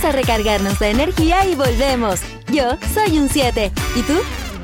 Vamos a recargarnos de energía y volvemos. Yo soy un 7. ¿Y tú?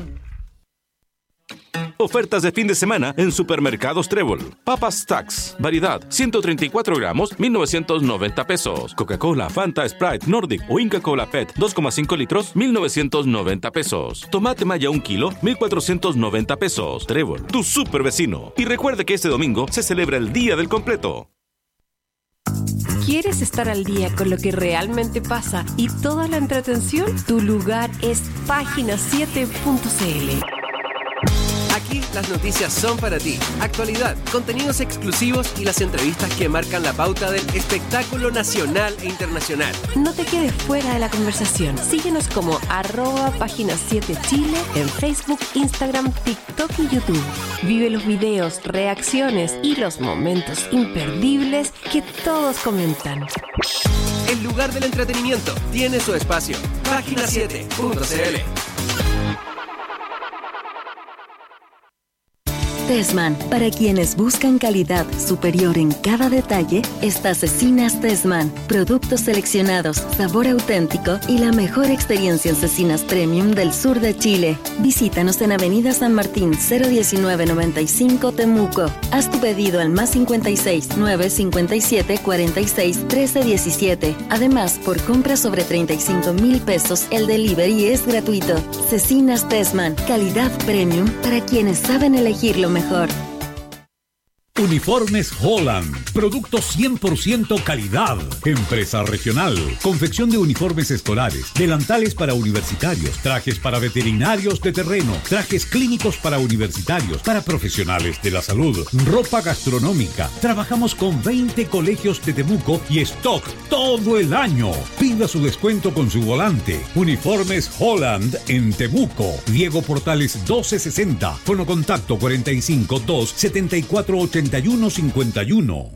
Ofertas de fin de semana en Supermercados Trébol. Papas Stacks, variedad, 134 gramos, 1,990 pesos. Coca-Cola, Fanta, Sprite, Nordic o Inca Kola PET, 2,5 litros, 1,990 pesos. Tomate Maya 1 kilo, 1,490 pesos. Trébol, tu super vecino. Y recuerde que este domingo se celebra el Día del Completo. ¿Quieres estar al día con lo que realmente pasa y toda la entretención? Tu lugar es página7.cl. Aquí las noticias son para ti. Actualidad, contenidos exclusivos y las entrevistas que marcan la pauta del espectáculo nacional e internacional. No te quedes fuera de la conversación. Síguenos como @página7chile en Facebook, Instagram, TikTok y YouTube. Vive los videos, reacciones y los momentos imperdibles que todos comentan. El lugar del entretenimiento tiene su espacio. Página7.cl. Tessman, para quienes buscan calidad superior en cada detalle, está Cecinas Tessman. Productos seleccionados, sabor auténtico y la mejor experiencia en cecinas premium del sur de Chile. Visítanos en Avenida San Martín 01995 Temuco. Haz tu pedido al +56 957 46 13 17. Además, por compra sobre 35,000 pesos, el delivery es gratuito. Cecinas Tessman, calidad premium para quienes saben elegir lo mejor. Uniformes Holland, productos 100% calidad. Empresa regional, confección de uniformes escolares, delantales para universitarios, trajes para veterinarios de terreno, trajes clínicos para universitarios, para profesionales de la salud, ropa gastronómica. Trabajamos con 20 colegios de Temuco y stock todo el año. Pida su descuento con su volante. Uniformes Holland en Temuco. Diego Portales 1260. Fono contacto 45 2 74 81 51.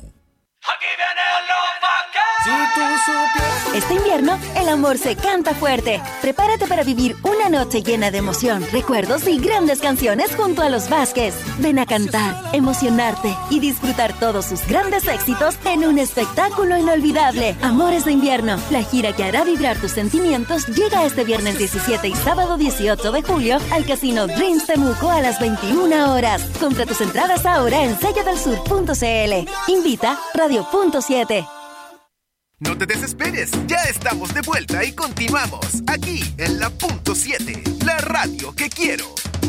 Este invierno, el amor se canta fuerte. Prepárate para vivir una noche llena de emoción, recuerdos y grandes canciones junto a los Vázquez. Ven a cantar, emocionarte y disfrutar todos sus grandes éxitos en un espectáculo inolvidable. Amores de invierno, la gira que hará vibrar tus sentimientos, llega este viernes 17 y sábado 18 de julio al Casino Dreams Temuco a las 21 horas. Compra tus entradas ahora en selladelsur.cl. Invita Radio.7. No te desesperes, ya estamos de vuelta y continuamos aquí en la Punto 7, la radio que quiero.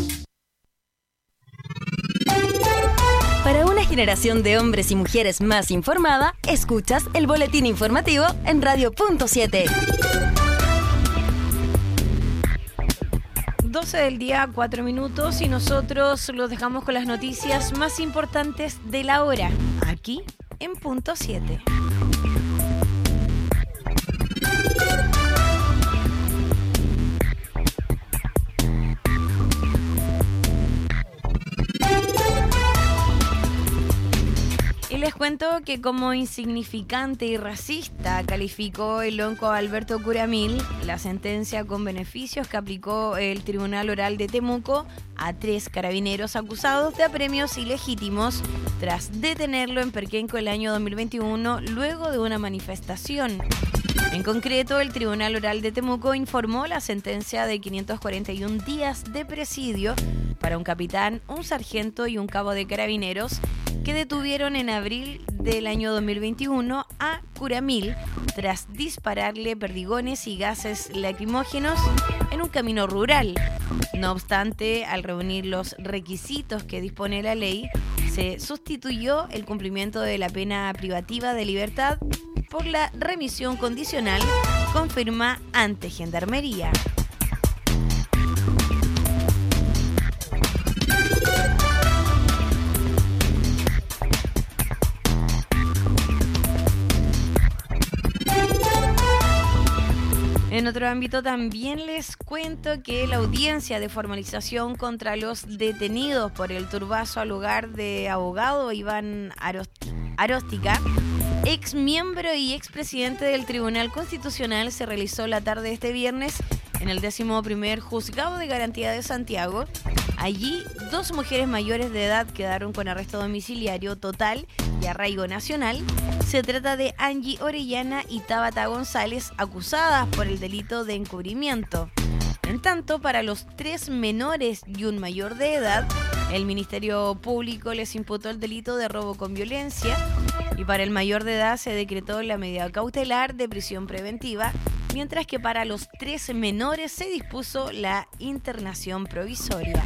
Para una generación de hombres y mujeres más informada, escuchas el boletín informativo en Radio.7. 12 del día, 4 minutos y nosotros los dejamos con las noticias más importantes de la hora, aquí en Punto 7. Y les cuento que como insignificante y racista calificó el onco Alberto Curamil la sentencia con beneficios que aplicó el Tribunal Oral de Temuco a 3 carabineros acusados de apremios ilegítimos tras detenerlo en Perquenco el año 2021 luego de una manifestación. En concreto, el Tribunal Oral de Temuco informó la sentencia de 541 días de presidio para un capitán, un sargento y un cabo de carabineros que detuvieron en abril del año 2021 a Curamil tras dispararle perdigones y gases lacrimógenos en un camino rural. No obstante, al reunir los requisitos que dispone la ley, se sustituyó el cumplimiento de la pena privativa de libertad por la remisión condicional, confirma ante Gendarmería. En otro ámbito también les cuento que la audiencia de formalización contra los detenidos por el turbazo al hogar de abogado Iván Aróstica, ex miembro y expresidente del Tribunal Constitucional, se realizó la tarde de este viernes en el 11º Juzgado de Garantía de Santiago. Allí, 2 mujeres mayores de edad quedaron con arresto domiciliario total y arraigo nacional. Se trata de Angie Orellana y Tabata González, acusadas por el delito de encubrimiento. En tanto, para los 3 menores y un mayor de edad, el Ministerio Público les imputó el delito de robo con violencia, y para el mayor de edad se decretó la medida cautelar de prisión preventiva, mientras que para los 3 menores se dispuso la internación provisoria.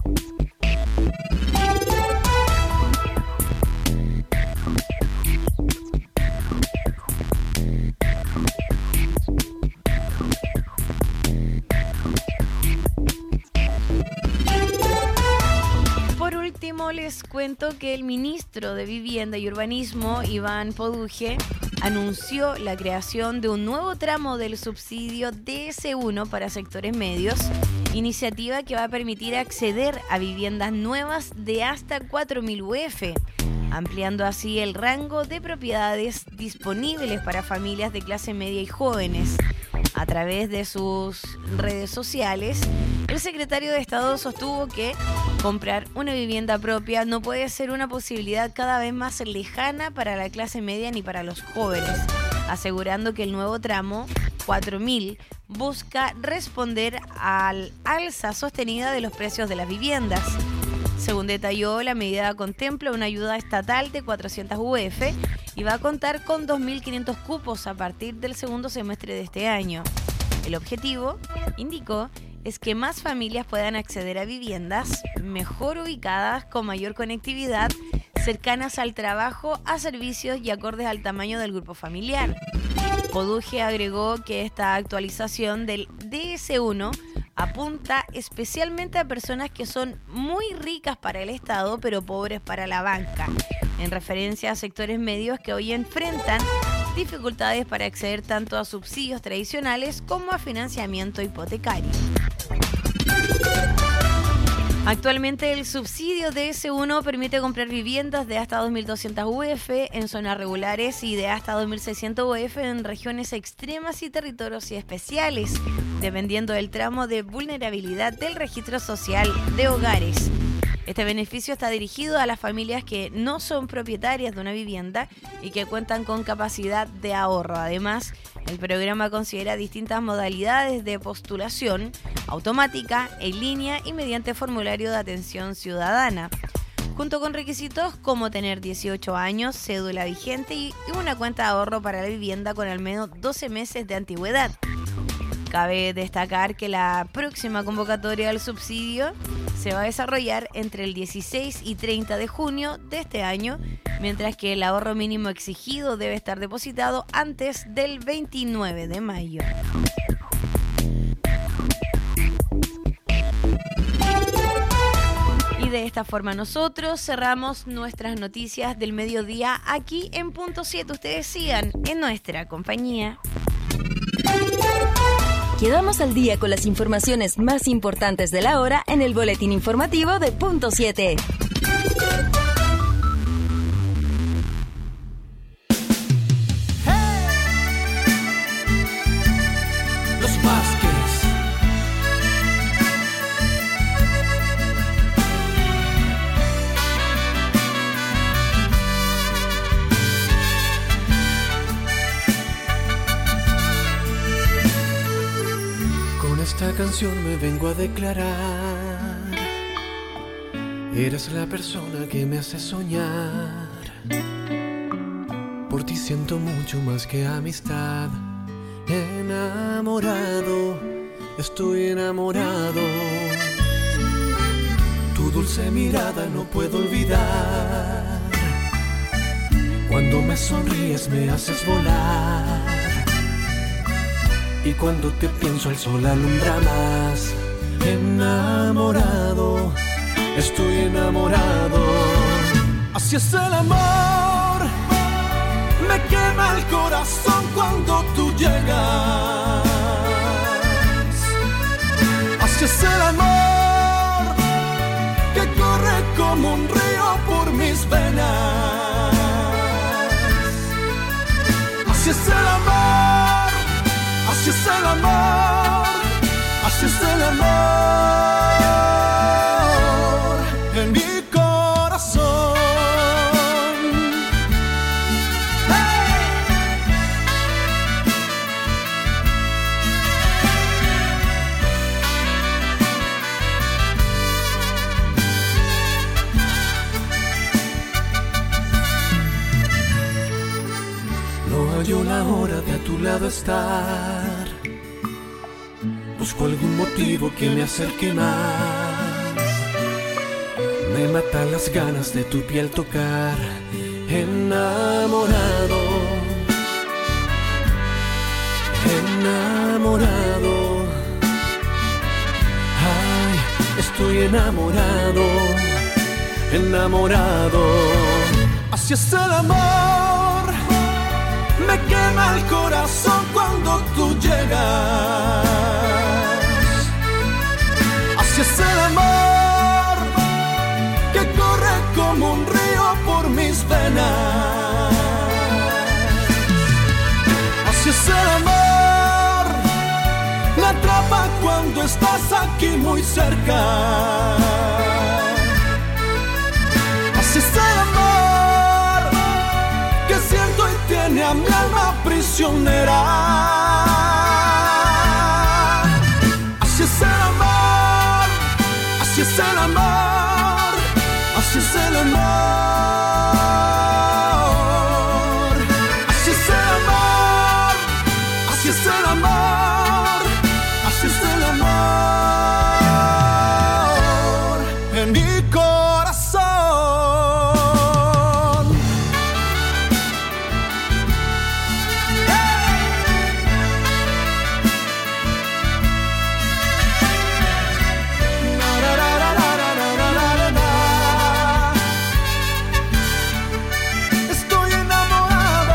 Les cuento que el ministro de Vivienda y Urbanismo, Iván Poduje, anunció la creación de un nuevo tramo del subsidio DS1 para sectores medios, iniciativa que va a permitir acceder a viviendas nuevas de hasta 4.000 UF, ampliando así el rango de propiedades disponibles para familias de clase media y jóvenes. A través de sus redes sociales, el secretario de Estado sostuvo que comprar una vivienda propia no puede ser una posibilidad cada vez más lejana para la clase media ni para los jóvenes, asegurando que el nuevo tramo 4.000 busca responder al alza sostenida de los precios de las viviendas. Según detalló, la medida contempla una ayuda estatal de 400 UF y va a contar con 2.500 cupos a partir del segundo semestre de este año. El objetivo, indicó, es que más familias puedan acceder a viviendas mejor ubicadas, con mayor conectividad, cercanas al trabajo, a servicios y acordes al tamaño del grupo familiar. Poduje agregó que esta actualización del DS1 apunta especialmente a personas que son muy ricas para el Estado, pero pobres para la banca, en referencia a sectores medios que hoy enfrentan dificultades para acceder tanto a subsidios tradicionales como a financiamiento hipotecario. Actualmente el subsidio DS1 permite comprar viviendas de hasta 2.200 UF en zonas regulares y de hasta 2.600 UF en regiones extremas y territorios especiales, dependiendo del tramo de vulnerabilidad del registro social de hogares. Este beneficio está dirigido a las familias que no son propietarias de una vivienda y que cuentan con capacidad de ahorro. Además, el programa considera distintas modalidades de postulación: automática, en línea y mediante formulario de atención ciudadana, junto con requisitos como tener 18 años, cédula vigente y una cuenta de ahorro para la vivienda con al menos 12 meses de antigüedad. Cabe destacar que la próxima convocatoria del subsidio se va a desarrollar entre el 16 y 30 de junio de este año, mientras que el ahorro mínimo exigido debe estar depositado antes del 29 de mayo. Y de esta forma nosotros cerramos nuestras noticias del mediodía aquí en Punto 7. Ustedes sigan en nuestra compañía. Quedamos al día con las informaciones más importantes de la hora en el boletín informativo de Punto 7. Los Vázquez. Esta canción me vengo a declarar. Eres la persona que me hace soñar. Por ti siento mucho más que amistad. Enamorado, estoy enamorado. Tu dulce mirada no puedo olvidar. Cuando me sonríes me haces volar. Y cuando te pienso el sol alumbra más. Enamorado, estoy enamorado. Así es el amor. Me quema el corazón cuando tú llegas. Así es el amor que corre como un río por mis venas. Así es el amor. Así es el amor Así es el amor en mi corazón. No hallo la hora de a tu lado estar. Busco algún motivo que me acerque más. Me matan las ganas de tu piel tocar. Enamorado, enamorado. Ay, estoy enamorado, enamorado. Así es el amor. Me quema el corazón cuando tú llegas. Así es el amor que corre como un río por mis venas. Así es el amor, me atrapa cuando estás aquí muy cerca. Así es el amor que siento y tiene a mi alma prisionera. Así es el amor, así es el amor, así es el amor, así es el amor, así es el amor, así es el amor en mi corazón. Estoy enamorado.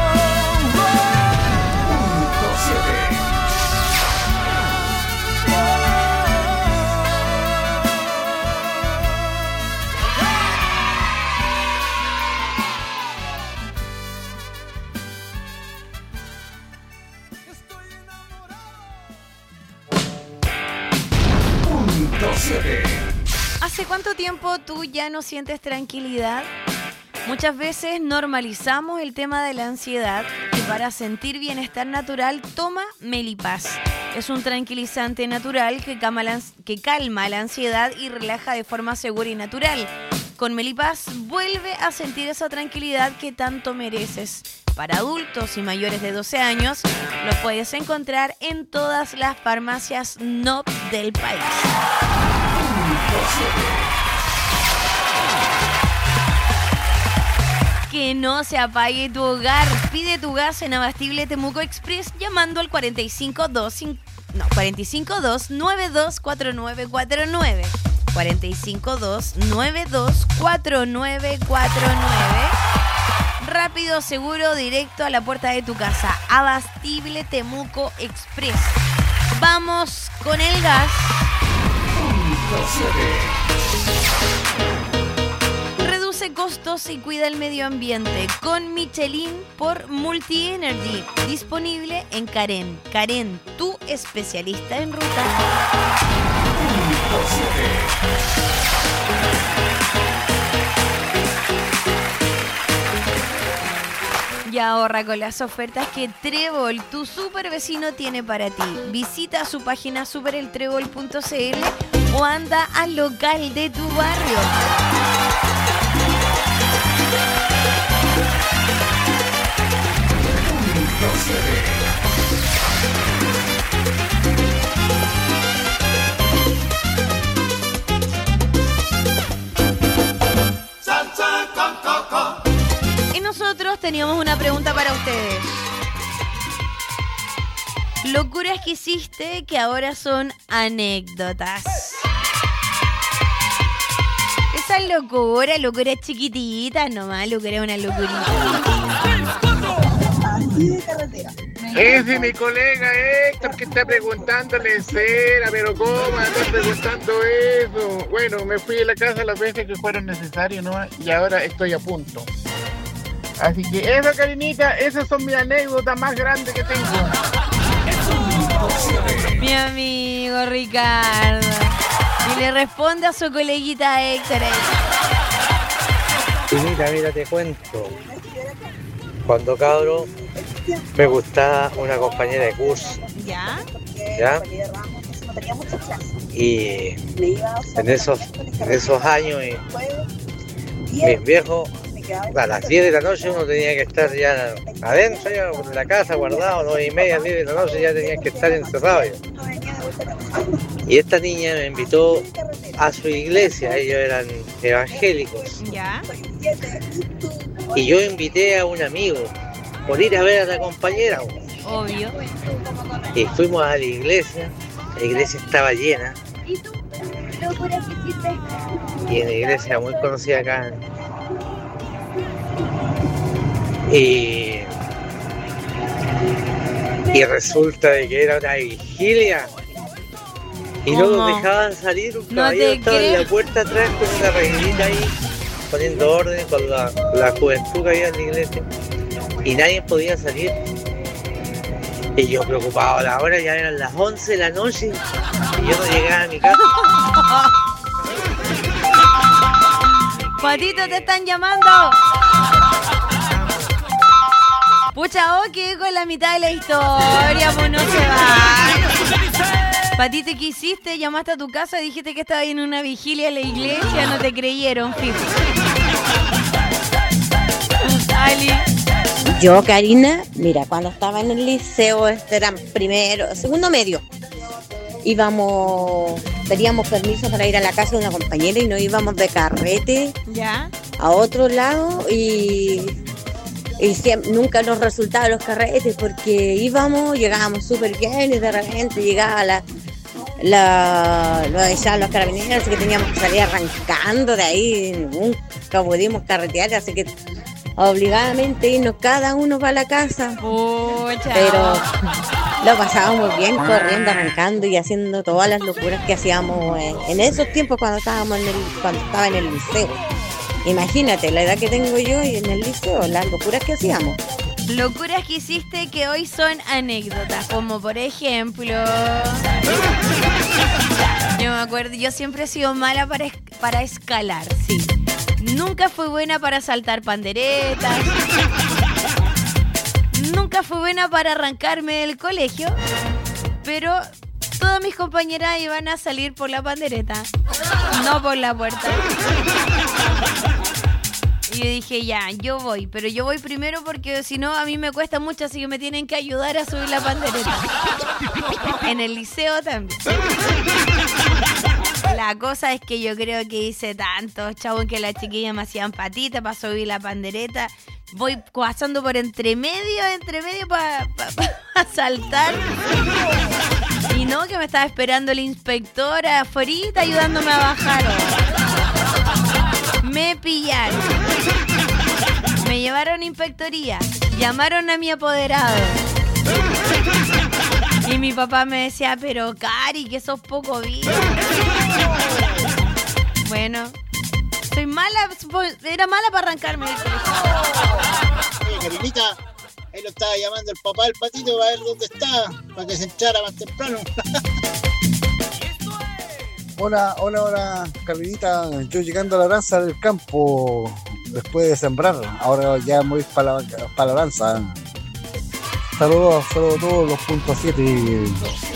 ¿Hace cuánto tiempo tú ya no sientes tranquilidad? Muchas veces normalizamos el tema de la ansiedad y para sentir bienestar natural toma Melipaz. Es un tranquilizante natural que calma la ansiedad y relaja de forma segura y natural. Con Melipaz vuelve a sentir esa tranquilidad que tanto mereces. Para adultos y mayores de 12 años, lo puedes encontrar en todas las farmacias NOP del país. Que no se apague tu hogar. Pide tu gas en Abastible Temuco Express llamando al 452-924949. 452-924949. Rápido, seguro, directo a la puerta de tu casa. Abastible Temuco Express. Vamos con el gas. Reduce costos y cuida el medio ambiente con Michelin por Multi Energy. Disponible en Karen. Karen, tu especialista en ruta. Y ahorra con las ofertas que Trébol, tu super vecino, tiene para ti. Visita su página supereltrébol.cl o anda al local de tu barrio. Y nosotros teníamos una pregunta para ustedes. Locuras que hiciste que ahora son anécdotas. Esa locura chiquitita nomás, locura es una locurita. Ese es mi colega Héctor que está preguntándole cera, pero ¿cómo andar preguntando eso? Bueno, me fui de la casa las veces que fueron necesarias, ¿no? Y ahora estoy a punto. Así que eso, Karinita, esas son mis anécdotas más grandes que tengo. Mi amigo, amigo Ricardo. Y le responde a su coleguita Héctor. Mira, te cuento. Cuando cabro me gustaba una compañera de curso. ¿Ya? Y en esos años mis viejos, a las 10 de la noche uno tenía que estar ya adentro, ya en la casa guardado, 9:30, 10 de la noche ya tenían que estar encerrados. Y esta niña me invitó a su iglesia, ellos eran evangélicos. ¿Ya? Y yo invité a un amigo por ir a ver a la compañera. Obvio. Y fuimos a la iglesia estaba llena. Y en la iglesia muy conocida acá. Y resulta de que era una vigilia. Y no nos dejaban salir, un caballero estaba en la puerta atrás con una reguerita ahí, poniendo orden con la juventud que había en la iglesia. Y nadie podía salir. Y yo preocupado, a la hora ya eran las 11 de la noche y yo no llegaba a mi casa. Patito, te están llamando. Pucha, quedé con la mitad de la historia, pues no se va. Patito, ¿qué hiciste? Llamaste a tu casa y dijiste que estabas en una vigilia en la iglesia, no te creyeron, fijo. Ali. Yo, Karina, mira, cuando estaba en el liceo, eran segundo medio, teníamos permiso para ir a la casa de una compañera y nos íbamos de carrete a otro lado y siempre, nunca nos resultaban los carretes porque llegábamos súper bien y de repente llegaba lo dejaban los carabineros, así que teníamos que salir arrancando de ahí, nunca pudimos carretear, así que obligadamente irnos cada uno para la casa. Pero lo pasábamos bien corriendo, arrancando y haciendo todas las locuras que hacíamos en esos tiempos cuando estaba en el liceo. Imagínate la edad que tengo yo y en el liceo, las locuras que hacíamos. Locuras que hiciste que hoy son anécdotas, como por ejemplo... Yo me acuerdo, yo siempre he sido mala para escalar, sí. Nunca fui buena para saltar panderetas. Nunca fui buena para arrancarme del colegio. Pero todas mis compañeras iban a salir por la pandereta, no por la puerta. Y yo dije, ya, yo voy. Pero yo voy primero porque si no a mí me cuesta mucho, así que me tienen que ayudar a subir la pandereta. En el liceo también. La cosa es que yo creo que hice tanto, chavo, que las chiquillas me hacían patitas para subir la pandereta. Voy pasando por entre medio para saltar. Y no, que me estaba esperando el inspector afuera ayudándome a bajar. Me pillaron. Me llevaron a inspectoría. Llamaron a mi apoderado. Y mi papá me decía, pero Cari, que sos poco bien. Bueno, soy mala, era mala para arrancarme del colegio. Oye, Karinita, ahí lo estaba llamando el papá del Patito para ver dónde está, para que se entrara más temprano. Hola, Karinita, yo llegando a la lanza del campo después de sembrar, ahora ya me voy para la lanza. Saludos a todos los puntos 7.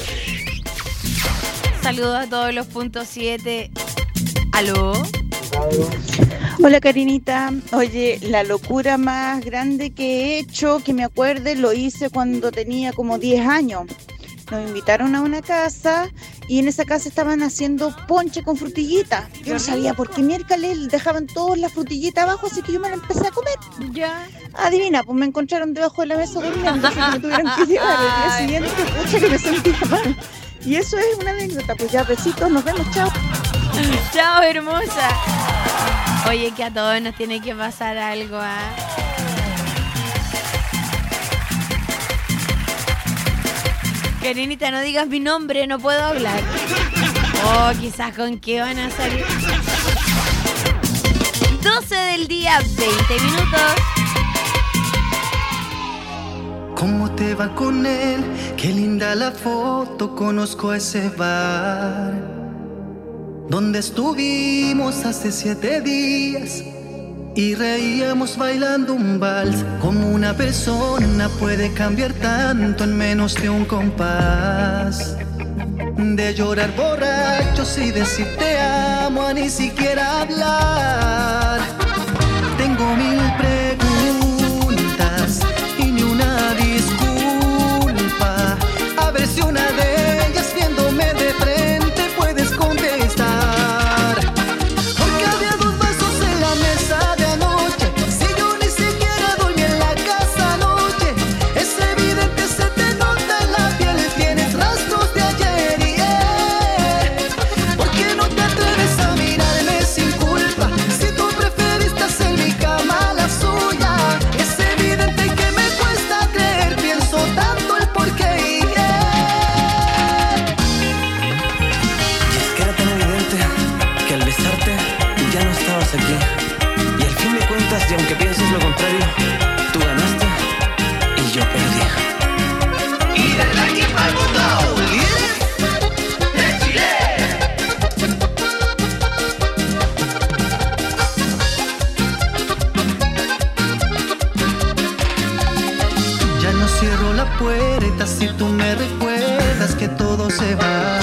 Saludos a todos los puntos 7. ¿Aló? Hola, Karinita. Oye, la locura más grande que he hecho, que me acuerde, lo hice cuando tenía como 10 años. Nos invitaron a una casa y en esa casa estaban haciendo ponche con frutillitas. Yo no sabía por qué miércoles dejaban todas las frutillitas abajo, así que yo me la empecé a comer. Ya. Adivina, pues me encontraron debajo de la mesa durmiendo, así que me tuvieron que llevar el día siguiente, pucha que me sentía mal. Y eso es una anécdota, pues ya, besitos, nos vemos, chao. Chao, hermosa. Oye, que a todos nos tiene que pasar algo, Karinita, no digas mi nombre, no puedo hablar. Oh, quizás con qué van a salir. 12 del día, 20 minutos. ¿Cómo te va con él? Qué linda la foto, conozco ese bar donde estuvimos hace 7 días y reíamos bailando un vals. Como una persona puede cambiar tanto en menos de un compás. De llorar borrachos y decir te amo a ni siquiera hablar. Tengo 1000 preguntas y ni una disculpa. A ver si una de ellas viéndome de frente puedes contestar. Porque había 2 vasos en la mesa de anoche. Si yo ni siquiera dormí en la casa anoche. Es evidente, se te nota en la piel. Tienes rastros de ayer y ¿por qué no te atreves a mirarme sin culpa? Si tú preferiste hacer mi cama la suya. Es evidente que me cuesta creer. Pienso tanto el porqué y es que era tan evidente que al besarte ya no estabas aquí. Y al fin de cuentas, y aunque pienses lo contrario, tú ganaste y yo perdí. Y desde aquí para el mundo, de Chile. Ya no cierro la puerta si tú me recuerdas que todo se va.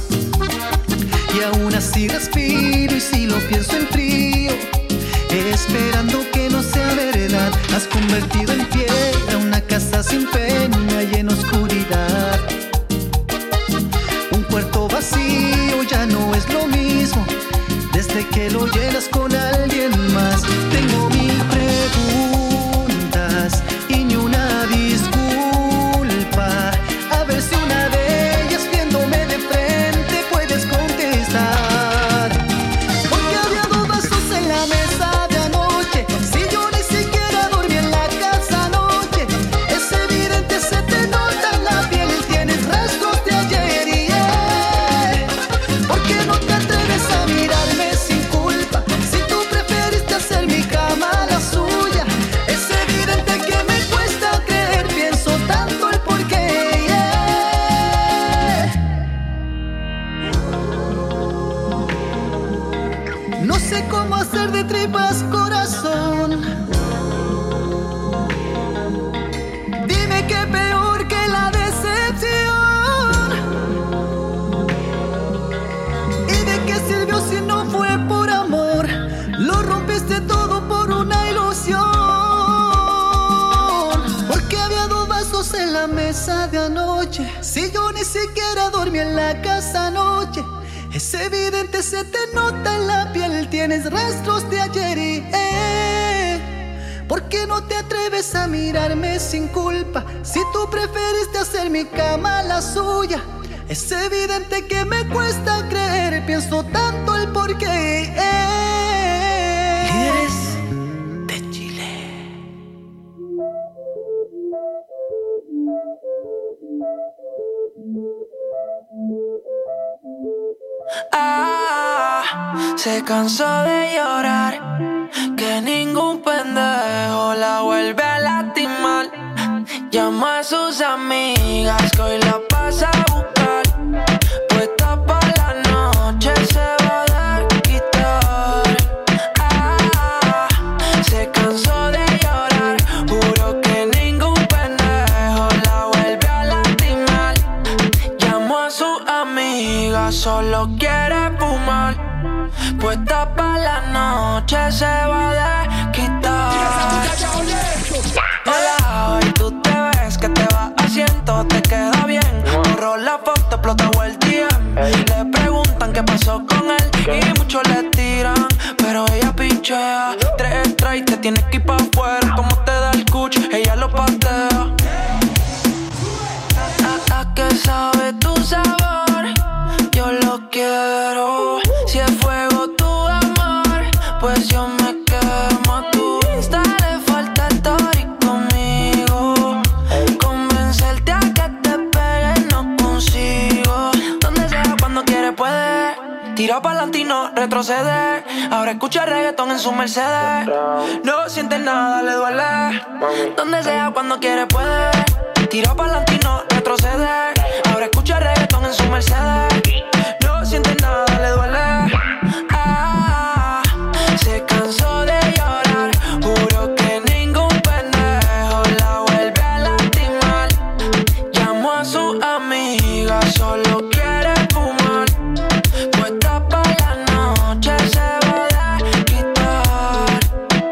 Y aún así respiro y si lo pienso en frío, esperando que no sea verdad. Has convertido en piedra una casa sin pena y en oscuridad. Un cuarto vacío ya no es lo mismo desde que lo llenas con alguien más. Tengo 1000 preguntas y ni una disculpa. A ver si una de ellas viéndome de frente puedes contestar. Porque había 2 vasos en la mesa de anoche. Si yo ni siquiera dormí en la casa anoche. Es evidente, se te nota en la piel. Tienes rastros de ayer y ¿por qué no te atreves a mirarme sin culpa? Si tú preferiste hacer mi cama la suya. Es evidente que me cuesta creer. Pienso tanto el porqué. No sé cómo hacer de tripas corazón. Dime qué peor que la decepción. ¿Y de qué sirvió si no fue por amor? Lo rompiste todo por una ilusión. Porque había 2 vasos en la mesa de anoche. Si yo ni siquiera dormí en la casa anoche. Es evidente, se te nota en la piel. Tienes rastros de ayer y ¿por qué no te atreves a mirarme sin culpa? Si tú preferiste hacer mi cama la suya. Es evidente que me cuesta creer. Pienso tanto el porqué. Eres de Chile. Se cansó de llorar, que ningún pendejo la vuelve a lastimar. Llama a sus amigas que hoy la pasa a buscar. Puesta pa' la noche se va a desquitar. Se cansó de llorar, juro que ningún pendejo la vuelve a lastimar. Llamó a sus amigas, solo quiere fumar. Puesta pa' la noche se va a desquitar. Hola, hoy tú te ves que te vas haciendo, te queda bien. Borró la foto, explota el DM. Le preguntan qué pasó con él y muchos le tiran, pero ella pinchea. 3 extra y te tienes que ir pa' afuera. Como te da el cuch, ella lo patea. ¿A qué sabe tu sabor? Yo lo quiero. Si es fuego tu amor, pues yo me quemo. Tu Insta le falta story conmigo. Convencerte a que te pegues no consigo. Donde sea, cuando quiere puede. Tira pa'lante y no retroceder. Ahora escucha reggaetón en su Mercedes. No siente nada, le duele. Donde sea, cuando quiere, puede. Tira pa'lante y no retroceder. Ahora escucha reggaetón en su Mercedes. No siente nada, le duele. Se cansó de llorar. Juro que ningún pendejo la vuelve a lastimar. Llamó a su amiga, solo quiere fumar. Puesta pa' la noche se va a quitar.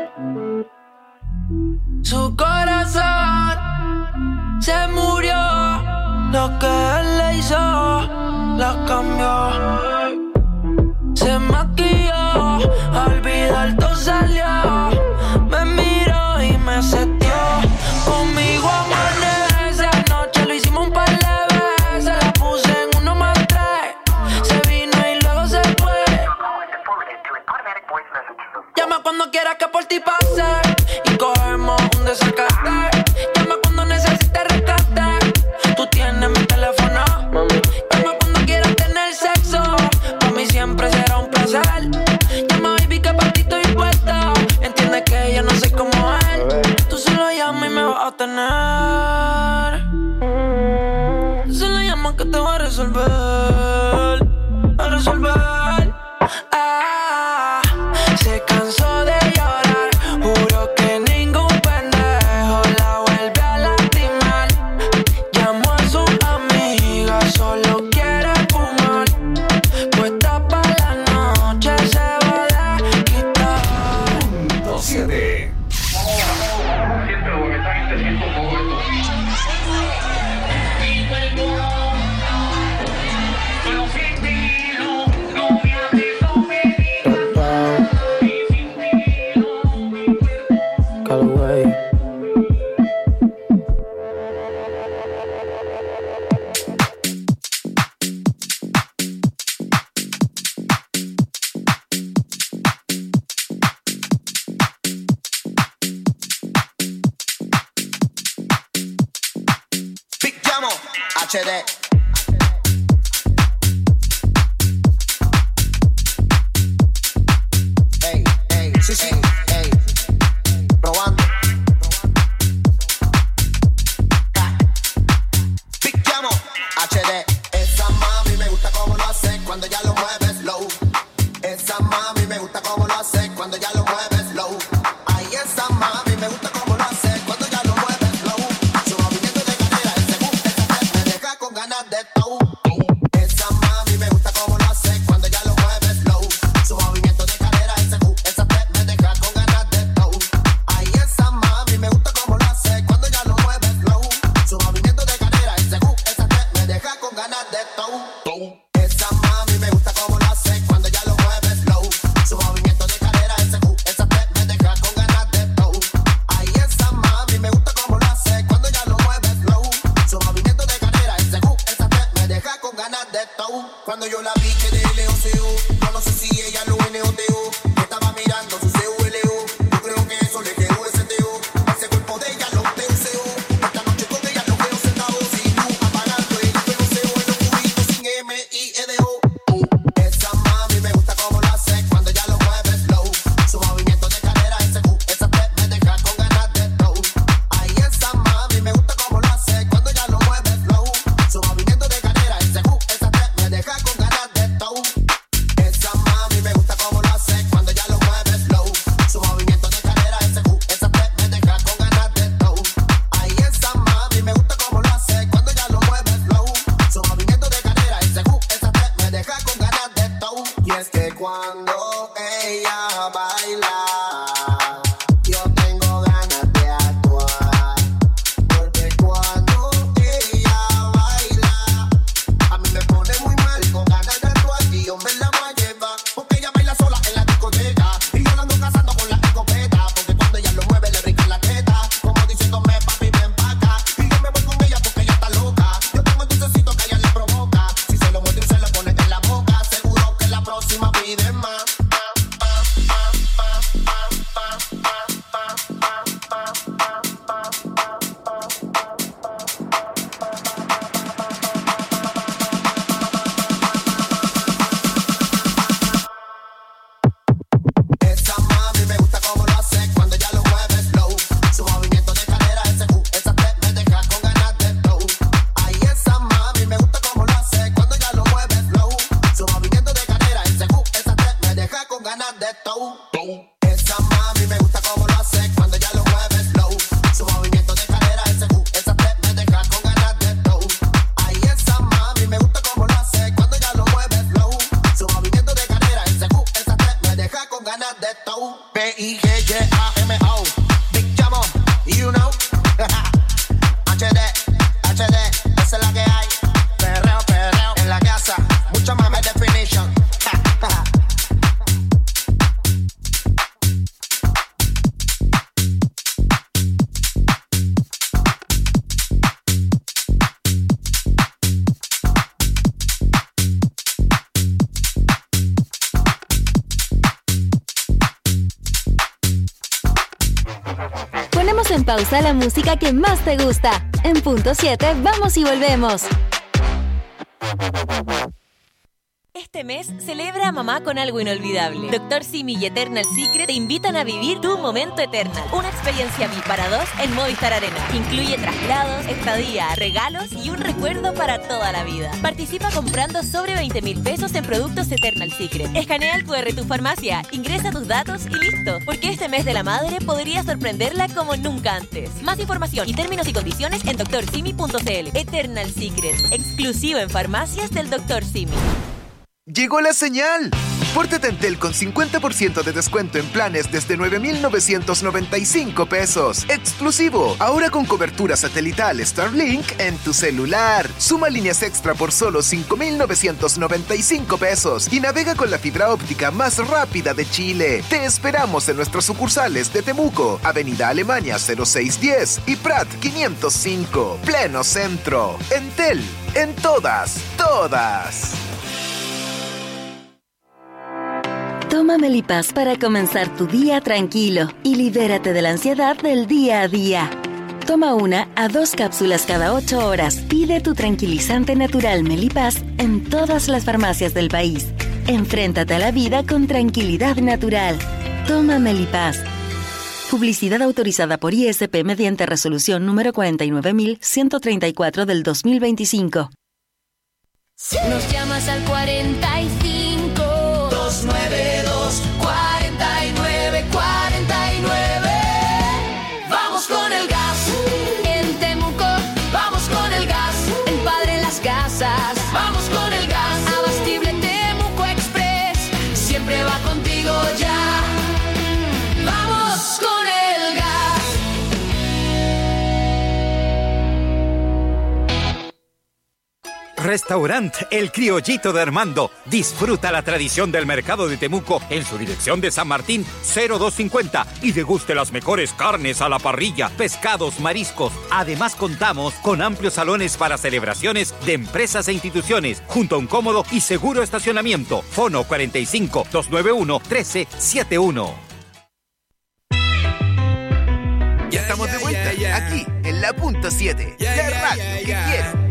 Su corazón se murió. Lo que él le hizo la cambió. Se maquilló, olvidar todo salió. Me miró y me setió. Conmigo amanece. Anoche lo hicimos un par de veces. La puse en 1 más 3. Se vino y luego se fue. Llama cuando quieras que por ti pase. Y cogemos un desacate. Llama cuando necesites rescate. Tú tienes mi teléfono. Llama cuando quieras tener sexo. Para mí siempre será un placer. Llama baby que para ti estoy puesta. Entiende que yo no soy como él. Tú solo llamas y me vas a tener. Tú solo llamas que te voy a resolver. A resolver. Se cansó de llorar. Juro que ningún pendejo la vuelve a lastimar. Llamó a su amiga, solo quiere fumar. Puesta pa' la noche se va a quitar. 7. Siento que esta gente siente un poco esto. HD. Ey, ey, sí, sí, ey, probando. Picamos HD. Esa mami me gusta como lo hace cuando ya lo mueve slow. Esa mami me gusta como lo hace cuando ya lo mueve slow. Ay, esa mami me gusta como lo hace cuando ya lo mueve slow. Su movimiento de cadera, ese boom, esa step me deja con ganas de toe. Esa mami me gusta como lo hace cuando ya lo mueve slow. Su movimiento de cadera, ese boom, esa step me deja con ganas de toe. Ay, esa mami me gusta como lo hace cuando ya lo mueve slow. Su movimiento de cadera, ese boom, esa step me deja con ganas de toe. Esa mami me gusta como lo hace cuando ya lo mueve slow. Su movimiento de cadera, ese boom, esa step me deja con ganas de toe. Ay, esa mami me gusta como lo hace cuando ya lo mueve slow. Su movimiento de cadera, ese boom, esa step me deja con ganas de toe. Cuando yo la vi que de LOCO, yo no sé si ella lo NOTO. Estaba mirando su CULO. Yo creo que eso le quedó ese teo. Ese cuerpo de ella lo TUCO. Esta noche con ella lo veo sentado sin luz, apagando el POCO en los cubitos sin MIEDO. Esa mami me gusta como lo hace cuando ya lo mueve slow. Su movimiento de cadera, ese boom, esa step me deja con ganas de toe. Ay, esa mami me gusta como lo hace cuando ya lo mueve slow. Su movimiento de cadera, ese boom, esa step me deja con ganas de toe. Esa mami me gusta como lo hace cuando ya lo mueve slow. Su movimiento de cadera, ese boom, esa step me deja con ganas de toe. Ay, esa mami me gusta como lo hace cuando ya lo mueve slow. Su movimiento de cadera, ese boom, esa step me deja con ganas de toe. Y es que cuando ella baila, yo tengo ganas de actuar. Porque cuando ella baila, a mí me pone muy mal con ganas de actuar. Y yo me la voy a llevar, porque ella baila sola en la discoteca. Y yo la ando cazando con la escopeta, porque cuando ella lo mueve le brinca la teta. Como diciéndome, papi, ven pa' acá. Y yo me voy con ella porque ella está loca. Yo tengo el dulcecito que a ella le provoca. Si se lo muerde y se lo pone en la boca, seguro que la próxima pide más. Esa mami me gusta como lo hace cuando ya lo mueve slow. Su movimiento de cadera, ese esa step me deja con ganas de flow. Ay, esa mami me gusta como lo hace cuando ya lo mueve slow. Su movimiento de cadera, ese esa step me deja con ganas de flow. P-I-G-Y-A-M-O, Big Jamo, you know. HD, esa es la que hay. Perreo, en la casa, mucha más definition. Ponemos en pausa la música que más te gusta. En punto 7, vamos y volvemos. Este mes celebra a mamá con algo inolvidable. Dr. Simi y Eternal Secret te invitan a vivir tu momento Eternal. Una experiencia VIP para dos en Movistar Arena. Incluye traslados, estadía, regalos y un recuerdo para toda la vida. Participa comprando sobre 20,000 pesos en productos Eternal Secret. Escanea el QR tu farmacia, ingresa tus datos y listo. Porque este mes de la madre podría sorprenderla como nunca antes. Más información y términos y condiciones en drsimi.cl. Eternal Secret, exclusivo en farmacias del Dr. Simi. ¡Llegó la señal! Pórtate en Tel con 50% de descuento en planes desde 9,995 pesos. ¡Exclusivo! Ahora con cobertura satelital Starlink en tu celular. Suma líneas extra por solo 5,995 pesos y navega con la fibra óptica más rápida de Chile. Te esperamos en nuestras sucursales de Temuco, Avenida Alemania 0610 y Prat 505, pleno centro. Entel, en todas. Toma Melipaz para comenzar tu día tranquilo y libérate de la ansiedad del día a día. Toma 1 a 2 cápsulas cada 8 horas. Pide tu tranquilizante natural Melipaz en todas las farmacias del país. Enfréntate a la vida con tranquilidad natural. Toma Melipaz. Publicidad autorizada por ISP mediante resolución número 49.134 del 2025. Nos llamas al 45 292 49 49. Vamos con el gas. En Temuco, vamos con el gas. En Padre Las Casas, vamos con el gas. Abastible Temuco Express, siempre va contigo ya. Vamos con el gas. Restaurant El Criollito de Armando. Disfruta la tradición del mercado de Temuco en su dirección de San Martín 0250 y deguste las mejores carnes a la parrilla, pescados, mariscos. Además contamos con amplios salones para celebraciones de empresas e instituciones, junto a un cómodo y seguro estacionamiento. Fono 45 291 1371. Ya estamos de vuelta aquí en la punto 7, la radio que quiero.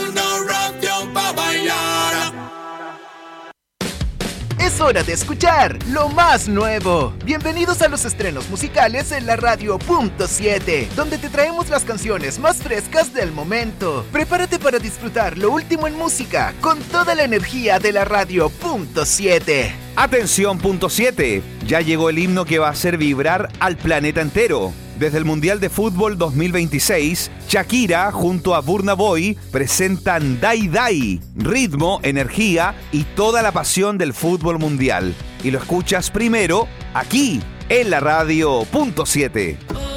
Es hora de escuchar lo más nuevo. Bienvenidos a los estrenos musicales en la radio punto 7, donde te traemos las canciones más frescas del momento. Prepárate para disfrutar lo último en música con toda la energía de la radio punto 7. Atención punto 7, ya llegó el himno que va a hacer vibrar al planeta entero. Desde el Mundial de Fútbol 2026, Shakira junto a Burna Boy presentan Dai Dai, ritmo, energía y toda la pasión del fútbol mundial. Y lo escuchas primero aquí en la radio punto 7.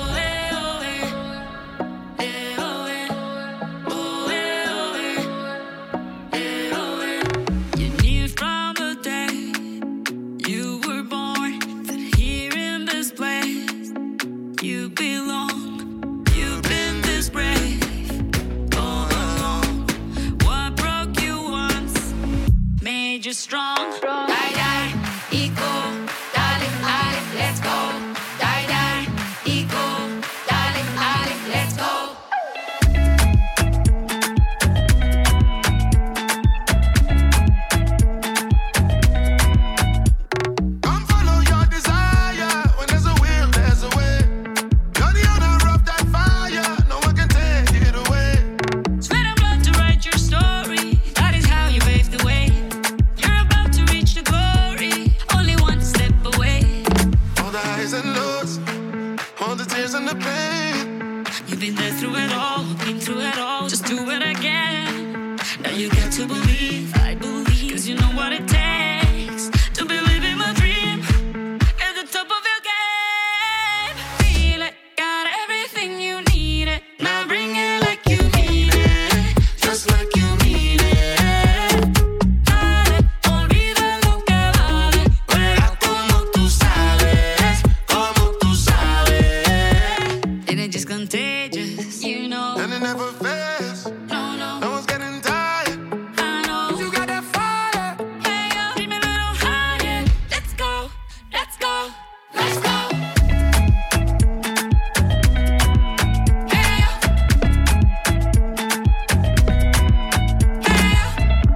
You're strong. Die, die, eco, dale, dale, let's go. Die, die, eco. highs and lows, all the tears and the pain. You've been there through it all, been through it all. Just do it again. Now you got to believe, I believe, 'cause you know what it takes to believe in my dream. At the top of your game, feel it, got everything you need it. Now bring it like you mean it, just like you mean it. Dale, olvida lo que vale, juega como tú sabes, como tú sabes. It ain't just contagious, you know. And it never fails. No, no. No one's getting tired. I know. You got that fire. Hey, yo, bring me a little higher. Let's go, let's go, let's go. Hey, yo. Hey, yo.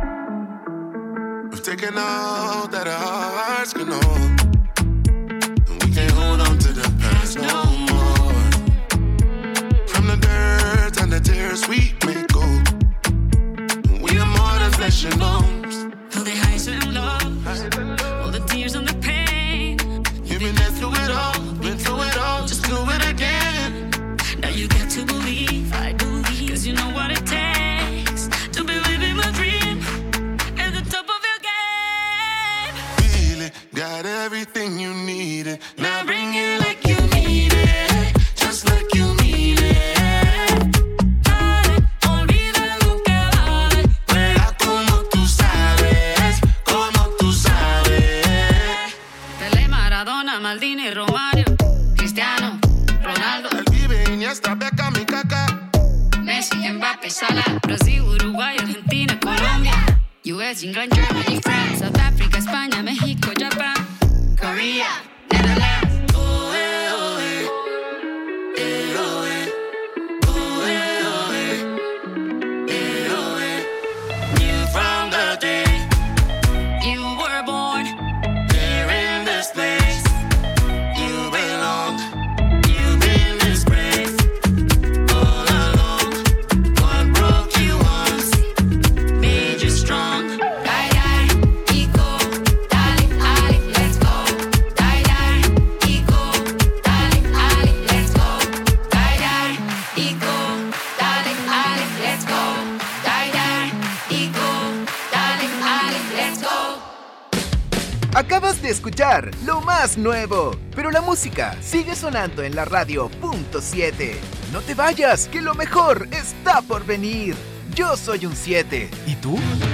We've taken all that our hearts can hold, and we can't hold on to the past no more. From the dirt and the tears we may go, we are more than flesh and bones. All the highs and lows, all the tears and the pain. You've been there through it all, been through it all. Just do it again. Now you got to believe, I believe, 'cause you know what it takes to believe in my dream. At the top of your game, Feel it, got everything you needed. Now bring it like you need it, just like you mean it. dale, olvida lo que vale. Juega como tú sabes, como tú sabes. Pelé, Maradona, Maldini, Romario, Cristiano, Ronaldo, El Vive, Iniesta, Beckham y Kaká. Messi, Mbappé, Salah, Brasil, Uruguay, Argentina, Colombia, US, England, Germany, France, South Africa, España, México, Japan, Korea, Netherlands. Oh, eh, oh, eh. Eh, oh, eh. Oh, eh, oh, eh. Eh, oh, eh. You from the day you were born, Here in this place, you belong. You've been disgraced all along. What broke you once made you strong. Die, die, ego, dale, ale, let's go. Die, die, ego, dale, ale, let's go. Die, die, ego, dale, ale, let's go. Die, die, ego, dale, ale, let's go. Acabas de escuchar lo más nuevo, pero la música sigue sonando en la radio .7. No te vayas, que lo mejor está por venir. Yo soy un 7. ¿Y tú?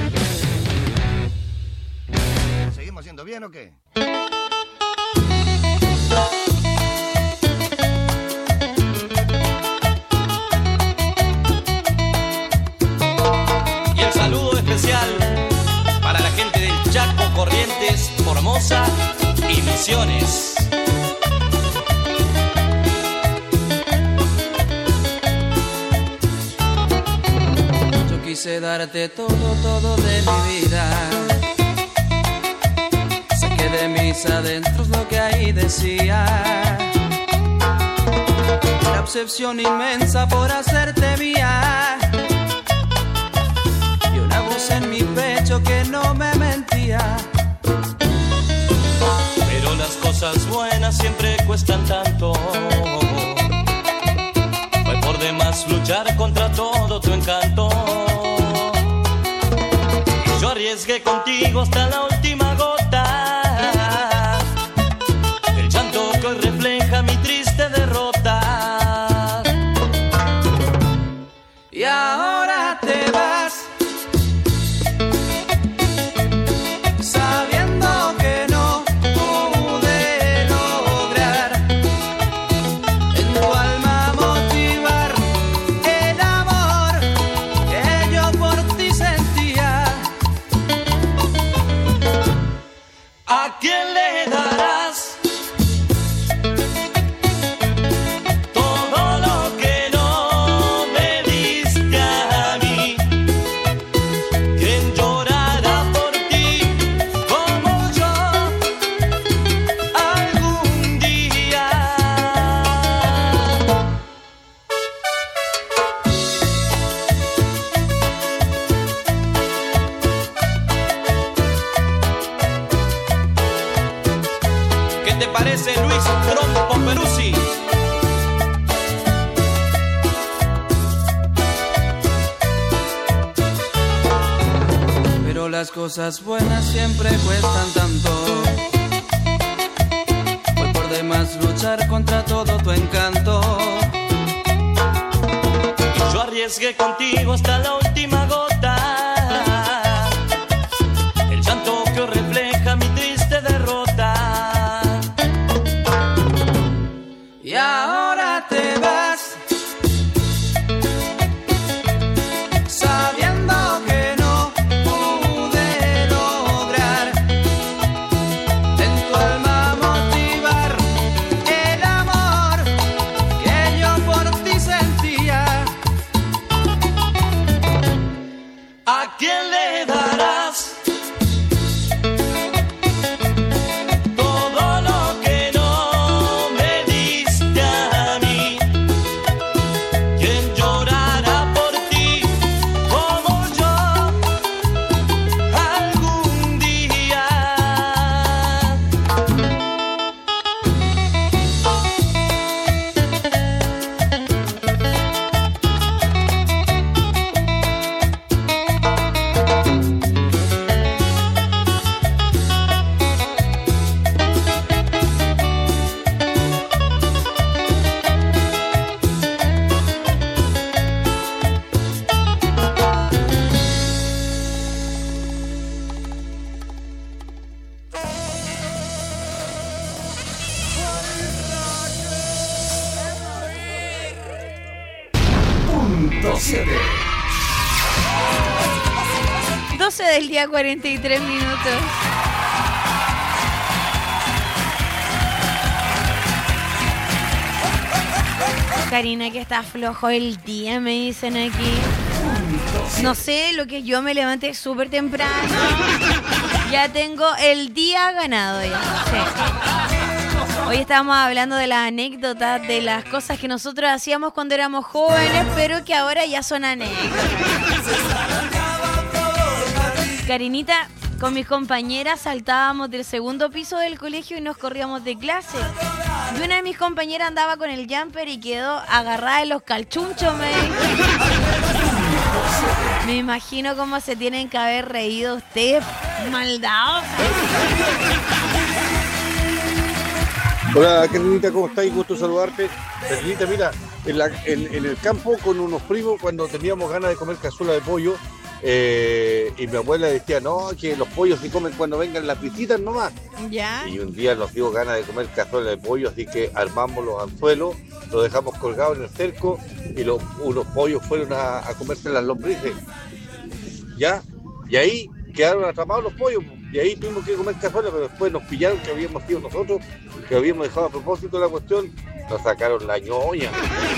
¿Seguimos haciendo bien o qué? Y el saludo especial para la gente del Chaco, Corrientes, Formosa y Misiones. Yo quise darte todo, todo de mi vida. Saqué de mis adentros lo que ahí decía. La obsesión inmensa por hacerte mía. Y una voz en mi pecho que no me mentía. Pero las cosas buenas siempre cuestan tanto. Fue por demás luchar contra todo tu encanto. Y yo arriesgué contigo hasta la última gota. El llanto que hoy refleja mi triste derrota. Y ahora te vas, sabiendo que no pude lograr en tu alma motivar el amor que yo por ti sentía. Luis Trompo Peruzzi. Pero las cosas buenas siempre cuestan tanto. Fue por demás luchar contra todo tu encanto. Y yo arriesgué contigo hasta la última gota. El llanto que hoy refleja mi triste derrota. Y ahora te vas, sabiendo que no pude lograr en tu alma motivar el amor que yo por ti sentía. ¿A quién le darás todo lo que no me diste a mí? ¿Quién llorará por ti como yo algún día? Punto 7. 12 del día, 43 minutos. Karina, que está flojo el día, me dicen aquí. No sé, lo que yo me levanté súper temprano. Ya tengo el día ganado ya. Sí. Hoy estábamos hablando de las anécdotas, de las cosas que nosotros hacíamos cuando éramos jóvenes, pero que ahora ya son anécdotas. Karinita, con mis compañeras saltábamos del segundo piso del colegio y nos corríamos de clase. Y una de mis compañeras andaba con el jumper y quedó agarrada en los calchunchos, Me imagino cómo se tienen que haber reído ustedes, maldados. Hola, Karinita, ¿cómo estás? Gusto saludarte. Karinita, mira, en el campo con unos primos, cuando teníamos ganas de comer cazuela de pollo, y mi abuela decía, no, que los pollos se comen cuando vengan las visitas nomás. ¿Ya? Y un día nos dio ganas de comer cazuela de pollo, así que armamos los anzuelos, los dejamos colgados en el cerco y unos pollos fueron a comerse las lombrices. ¿Ya? Y ahí quedaron atrapados los pollos. Y ahí tuvimos que comer cazuela, pero después nos pillaron que habíamos sido nosotros, que habíamos dejado a propósito la cuestión, nos sacaron la ñoña.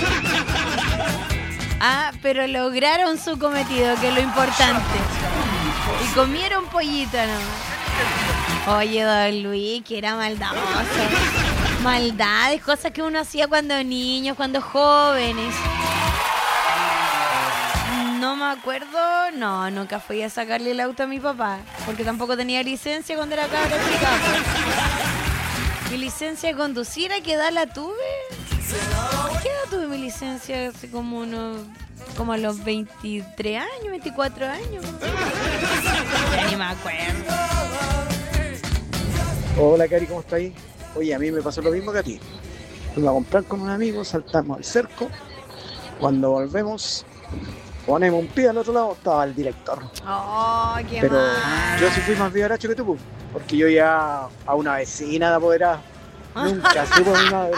Ah, pero lograron su cometido, que es lo importante. Y comieron pollito nomás. Oye, don Luis, que era maldadoso. Maldades, cosas que uno hacía cuando niños, cuando jóvenes. No me acuerdo, no, nunca fui a sacarle el auto a mi papá, porque tampoco tenía licencia cuando era cabra chica. Mi licencia de conducir, ¿a qué edad la tuve? ¿A qué edad tuve mi licencia? Hace como a los 23 años, 24 años. Ya ni me acuerdo. Hola, Cari, ¿cómo estás ahí? Oye, a mí me pasó lo mismo que a ti. Fuimos a comprar con un amigo, saltamos al cerco. Cuando volvemos, ponemos un pie al otro lado, estaba el director. Oh, qué Pero mal. yo sí fui más vivaracho que tú, porque yo ya a una vecina de apoderada. Nunca supo mi madre.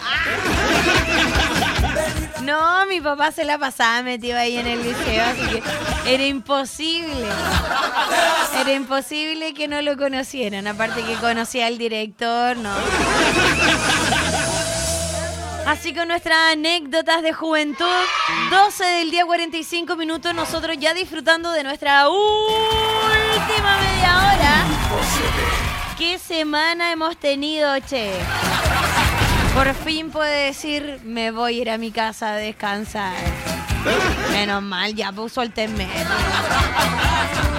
No, mi papá se la pasaba metido ahí en el liceo, así que era imposible. Era imposible que no lo conocieran. Aparte que conocía al director, no. Así que nuestras anécdotas de juventud, 12 del día, 45 minutos, nosotros ya disfrutando de nuestra última media hora. ¿Qué semana hemos tenido, che? Por fin puede decir, me voy a ir a mi casa a descansar. Menos mal, ya puso el metro.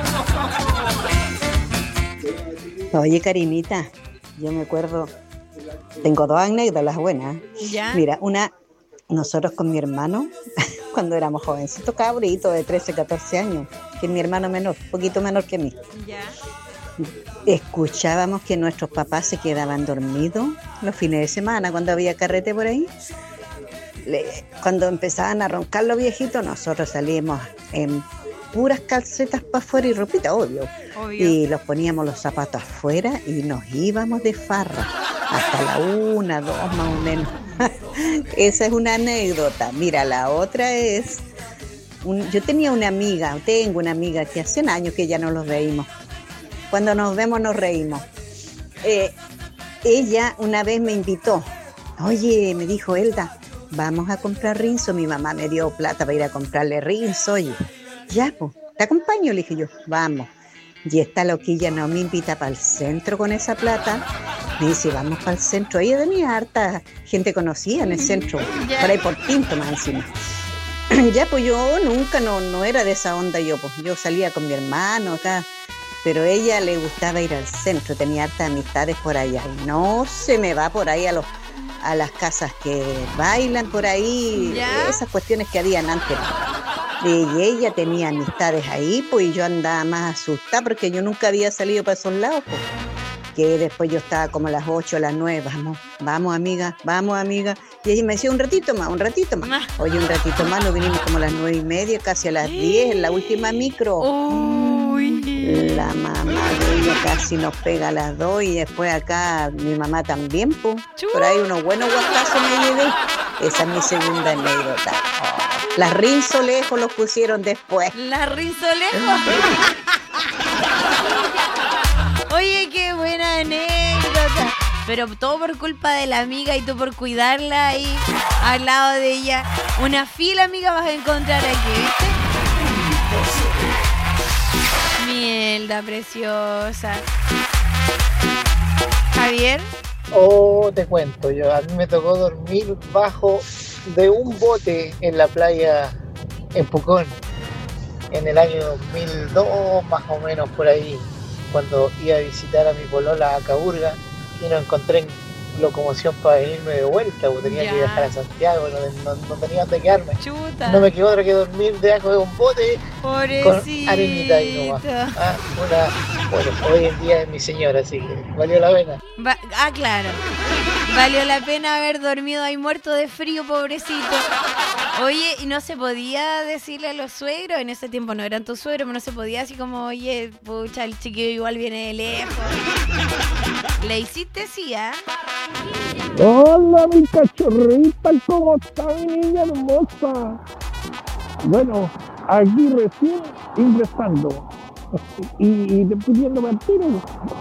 Oye, Karinita, yo me acuerdo Tengo 2 anécdotas buenas. ¿Ya? Mira, nosotros con mi hermano, cuando éramos jovencitos, cabritos de 13, 14 años, que es mi hermano menor, un poquito menor que mí. Ya. Escuchábamos que nuestros papás se quedaban dormidos los fines de semana cuando había carrete por ahí. Cuando empezaban a roncar los viejitos, nosotros salíamos en puras calcetas para afuera y ropita, obvio. Y los poníamos los zapatos afuera y nos íbamos de farra hasta la 1, 2 más o menos. Esa es una anécdota. Mira, la otra es, yo tengo una amiga que hace años que ya no los veíamos. Cuando nos vemos nos reímos. Ella una vez me invitó. Oye, me dijo, Elda, vamos a comprar rinzo. Mi mamá me dio plata para ir a comprarle rinzo. Oye, ya, pues, te acompaño, le dije yo, vamos. Y esta loquilla no me invita para el centro con esa plata. Me dice, vamos para el centro. Ella tenía harta gente conocida en el centro, por ahí por Tinto más encima. Ya, pues yo nunca, no era de esa onda yo, pues yo salía con mi hermano acá, pero a ella le gustaba ir al centro, tenía hartas amistades por allá y no se me va por ahí a las casas que bailan por ahí, esas cuestiones que habían antes. Y ella tenía amistades ahí, pues y yo andaba más asustada porque yo nunca había salido para esos lados, pues. Que después yo estaba como a las 8, a las 9, vamos amiga. Y ella me decía, un ratito más. Oye, un ratito más, nos vinimos como a las 9:30, casi a las 10, en la última micro. La mamá de ella casi nos pega a las 2 y después acá mi mamá también, pues. Por ahí unos buenos guapazos me llevé. Esa es mi segunda anécdota. Las rinzo lejos los pusieron después. ¿Las rinzo lejos? Oye, qué buena anécdota. Pero todo por culpa de la amiga y tú por cuidarla ahí al lado de ella. Una fila, amiga, vas a encontrar aquí, ¿viste? Mielda preciosa. Javier. Oh, te cuento, a mí me tocó dormir bajo de un bote en la playa en Pucón en el año 2002, más o menos por ahí, cuando iba a visitar a mi polola a Caburga y no encontré en locomoción para venirme de vuelta, porque tenía que viajar a Santiago, no tenía dónde quedarme. Chuta. No me quedó otra que dormir debajo de un bote. Pobrecito. Con arenita ahí nomás. Bueno, hoy en día es mi señora, así que valió la pena. Claro. Valió la pena haber dormido ahí muerto de frío, pobrecito. Oye, ¿y no se podía decirle a los suegros? En ese tiempo no eran tus suegros, pero no se podía así como, oye, pucha, el chiquillo igual viene de lejos. ¿Le hiciste sí, Hola, mi cachorrita, ¿cómo está mi niña hermosa? Bueno, aquí recién ingresando y despidiéndome al tiro.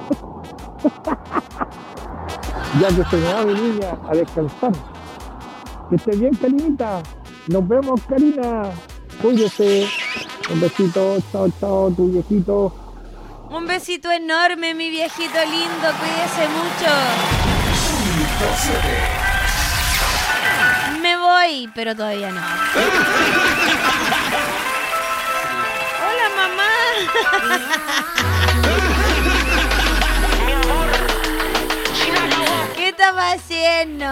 Ya que se me va mi niña a descansar. Que esté bien, Karinita. Nos vemos, Karina. Cuídese. Un besito. Chao, tu viejito. Un besito enorme, mi viejito lindo. Cuídese mucho. Me voy, pero todavía no. Hola, mamá. ¿Qué estás haciendo?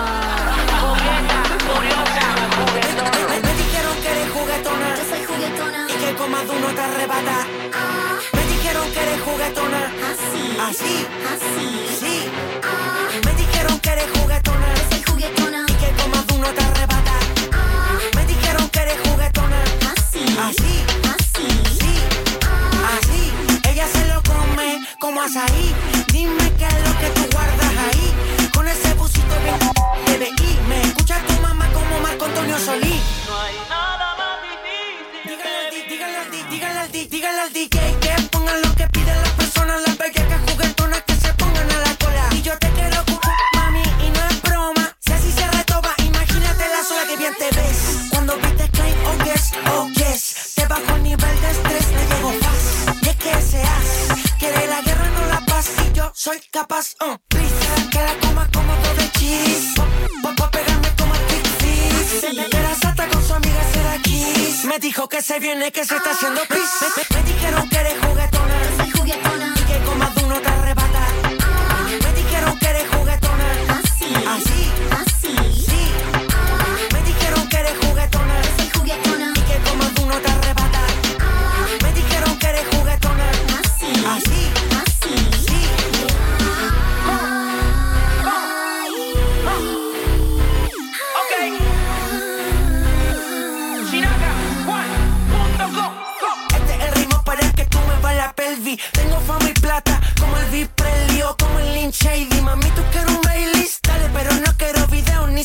Me dijeron que eres juguetona. Yo soy juguetona. Y que comas de uno te arrebata. Me dijeron que eres juguetona. Así. Sí. Me dijeron que eres juguetona. Yo soy juguetona. Y que comas de uno te arrebata. Me dijeron que eres juguetona. Así. Sí. Así. Ella se lo come como azaí. Dime qué es lo que tú guardas ahí. Con ese busito bien TVI. Me escucha tu mamá como Marco Antonio Solís. No hay nada más difícil. Dígale al DJ que pongan lo que piden las personas. Las bellas juguetonas que se pongan a la cola. Y yo te quiero mami, y no es broma. Si así se retoba, imagínate la sola que bien te ves. Cuando viste Klein, oh yes. Te bajo el nivel de estrés, le llego fast. Y es que seas, quiere la guerra, no la paz. Y yo soy capaz, please, que la coma como todo de cheese. Pa' pegarme como Big Fish. Era sata con su amiga Kiss. Me dijo que se viene, que se está haciendo pis. Me dijeron que eres juguetona. Yo soy juguetona. Y que comas de uno te arrebata. Me dijeron que eres juguetona.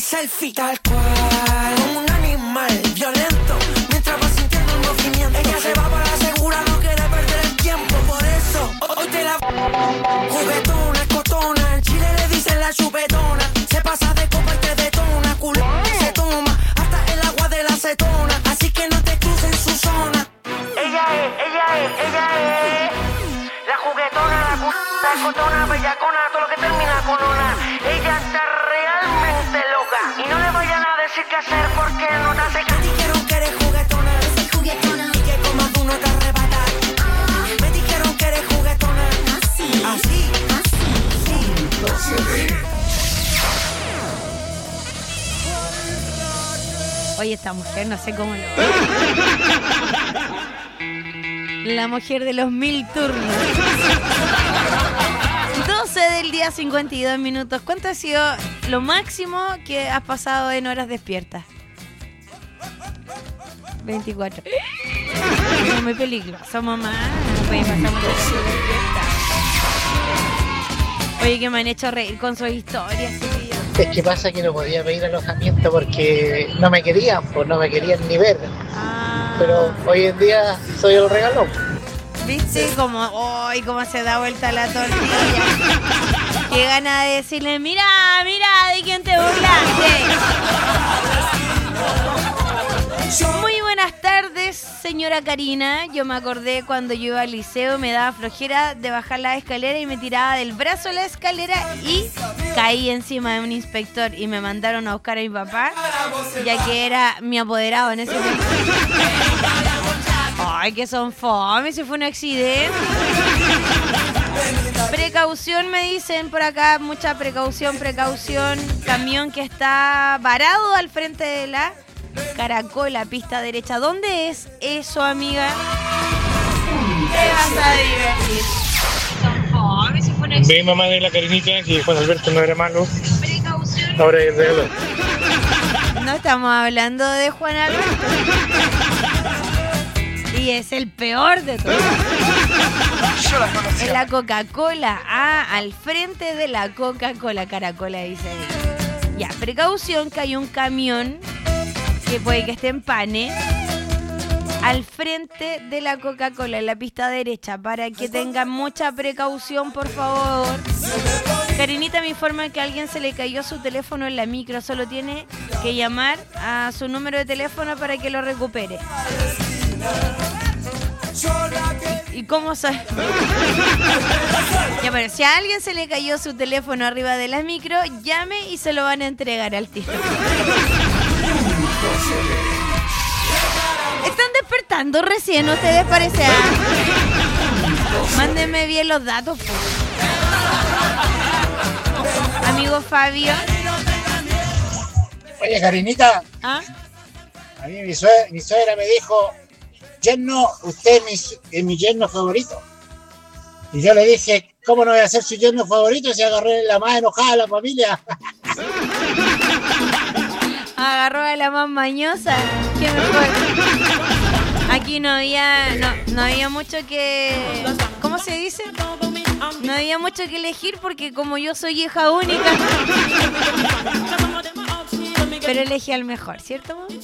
selfie. Tal cual, como un animal violento. Mientras va sintiendo el movimiento. Ella se va para la segura, no quiere perder el tiempo. Por eso, hoy te la juguetona, escotona. En Chile le dicen la chupetona. Se pasa de copa y te detona. Culo se toma hasta el agua de la acetona. Así que no te cruces en su zona. Ella es la juguetona, la escotona, bellacona, todo lo que termina con ona. Ella está realmente loca y no le vayan a decir qué hacer porque no te hace caso. Me dijeron que eres juguetona, y que como tú no te arrebatas. Me dijeron que eres juguetona, así. Oye, esta mujer no sé cómo lo... La mujer de los 1000 turnos. 12 del día, 52 minutos. ¿Cuánto ha sido lo máximo que has pasado en horas despiertas? 24. Es muy peligroso, mamá. No pueden pasar mucho tiempo despierta. Oye, que me han hecho reír con sus historias. Es que pasa que no podía pedir alojamiento porque no me querían, pues no me querían ni ver. Pero hoy en día soy el regalón. ¿Viste? Como, ¡ay! Cómo se da vuelta la tortilla. Qué gana de decirle, mira, ¿de quién te burlaste? Muy buenas tardes, señora Karina. Yo me acordé cuando yo iba al liceo, me daba flojera de bajar la escalera y me tiraba del brazo a la escalera y caí encima de un inspector y me mandaron a buscar a mi papá, ya que era mi apoderado en ese momento. Ay, que son fome, si fue un accidente. Precaución, me dicen por acá, mucha precaución. Camión que está varado al frente de la Caracola, pista derecha. ¿Dónde es eso, amiga? Te vas a divertir. Son fome, si fue un accidente. Ve, mamá de la Karinita, que Juan Alberto no era malo. Ahora es regalo. No estamos hablando de Juan Alberto. Y es el peor de todos. Yo la conocía. En la Coca-Cola. Al frente de la Coca-Cola. Caracola dice ahí. Ya, precaución que hay un camión que puede que esté en pane al frente de la Coca-Cola en la pista derecha, para que tengan mucha precaución, por favor. Karinita me informa que a alguien se le cayó su teléfono en la micro. Solo tiene que llamar a su número de teléfono para que lo recupere. ¿Y cómo sabe? Ya, pero si a alguien se le cayó su teléfono arriba de la micro, llame y se lo van a entregar al tío. ¿Están despertando recién ustedes, parece? Mándenme bien los datos, pues. Amigo Fabio. Oye, Karinita. ¿Ah? A mí mi suegra me dijo, yerno, usted es mi yerno favorito. Y yo le dije, ¿cómo no voy a ser su yerno favorito si agarré la más enojada de la familia? Agarró a la más mañosa. Qué mejor. Aquí no había mucho que... ¿Cómo se dice? No había mucho que elegir porque como yo soy hija única. Pero elegí al mejor, ¿cierto, mamá?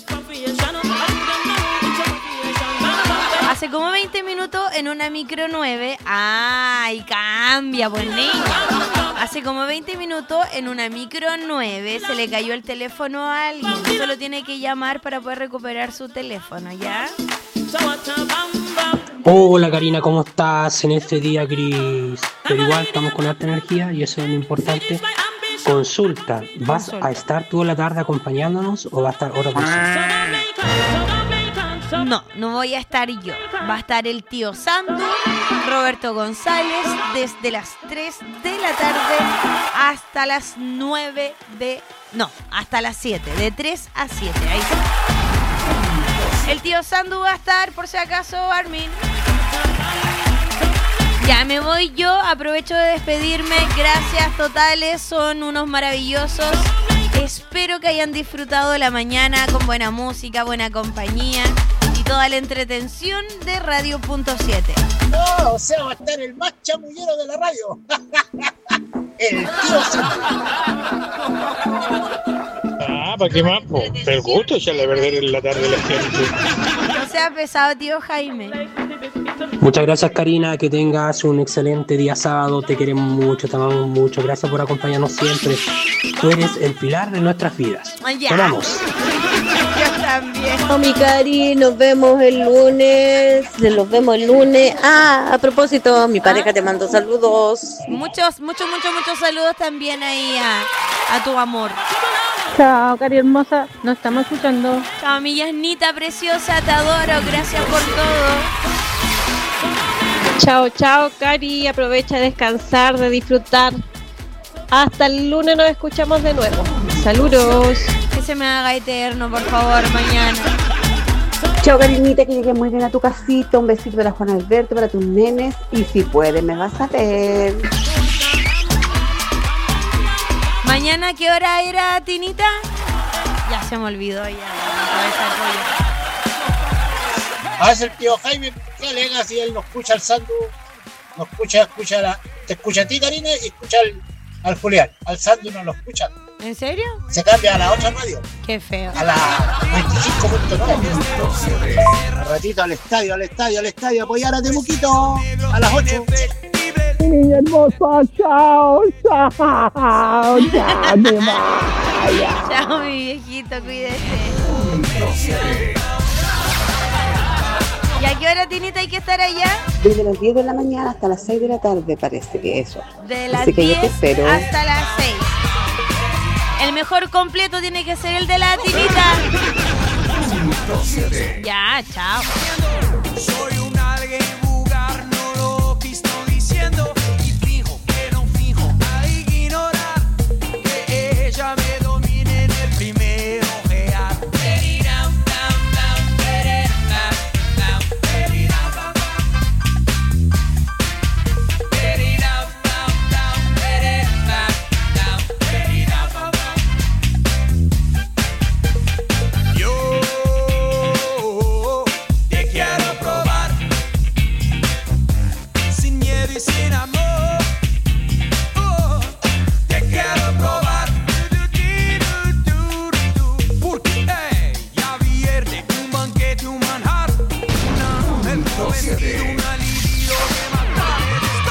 Hace como 20 minutos en una micro 9. ¡Ay, cambia, pues niña! Hace como 20 minutos en una micro 9 se le cayó el teléfono a alguien. Solo tiene que llamar para poder recuperar su teléfono, ¿ya? Hola Karina, ¿cómo estás en este día gris? Pero igual estamos con alta energía y eso es lo importante. Consulta, ¿vas a estar toda la tarde acompañándonos o va a estar otra persona? No voy a estar yo. Va a estar el tío Santo, Roberto González, desde las 3 de la tarde hasta las 9 de... No, hasta las 7, de 3 a 7. Ahí está. El tío Sandu va a estar, por si acaso, Armin. Ya me voy yo, aprovecho de despedirme. Gracias totales, son unos maravillosos. Espero que hayan disfrutado la mañana con buena música, buena compañía y toda la entretención de Radio.7. No, o sea, va a estar el más chamullero de la radio. El tío Sandu. ¿para qué más? Po? El gusto echarle a perder en la tarde la gente. No sea pesado, tío Jaime. Muchas gracias, Karina, que tengas un excelente día sábado, te queremos mucho, te amamos mucho, gracias por acompañarnos siempre, tú eres el pilar de nuestras vidas. Ya. Te amamos. Yo también. Oh, mi Cari, nos vemos el lunes. A propósito, mi pareja te mando saludos. Muchos saludos también ahí a tu amor. Chao, Cari hermosa, nos estamos escuchando. Chao, mi Yasnita preciosa, te adoro, gracias por todo. Chao, Cari, aprovecha de descansar, de disfrutar. Hasta el lunes nos escuchamos de nuevo. Saludos. Que se me haga eterno, por favor, mañana. Chao, Karinita, que llegues muy bien a tu casita. Un besito para Juan Alberto, para tus nenes. Y si puedes, me vas a ver. ¿Mañana qué hora era, Tinita? Ya se me olvidó ya. A veces el tío Jaime, ¿qué alega si él no escucha al Sandu? No escucha, te escucha a ti, Karina, y escucha al Julián. Al Sandu no lo escucha. ¿En serio? Se cambia a la otra radio. Qué feo. A la 25.9. Al ratito al estadio, apoyar a Temuquito. A las 8. Mi niña hermosa, chao. Te vaya. Chao, mi viejito, cuídese. ¿Y a qué hora, Tinita, hay que estar allá? Desde las 10 de la mañana hasta las 6 de la tarde, parece que eso. De las Así que 10 yo te espero. hasta las 6. El mejor completo tiene que ser el de la Tinita. Ya, chao. Soy un alguien vulgar, no lo que estoy diciendo. Y fijo que no fijo, hay que ignorar que ella me domine en el primer ojear. Sin amor, te quiero probar. Porque ya viernes, un banquete, un manjar. El prometido, un alivio de matar.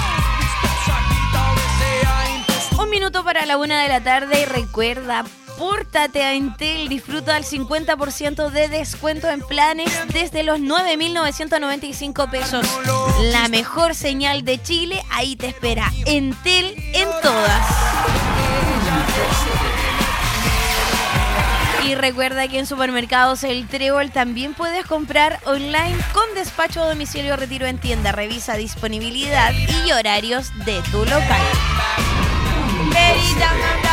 Un minuto para la 1 de la tarde y recuerda, pórtate a Entel, disfruta del 50% de descuento en planes desde los 9.995 pesos. La mejor señal de Chile, ahí te espera Entel en todas. Y recuerda que en Supermercados El Trébol también puedes comprar online con despacho a domicilio, retiro en tienda. Revisa disponibilidad y horarios de tu local.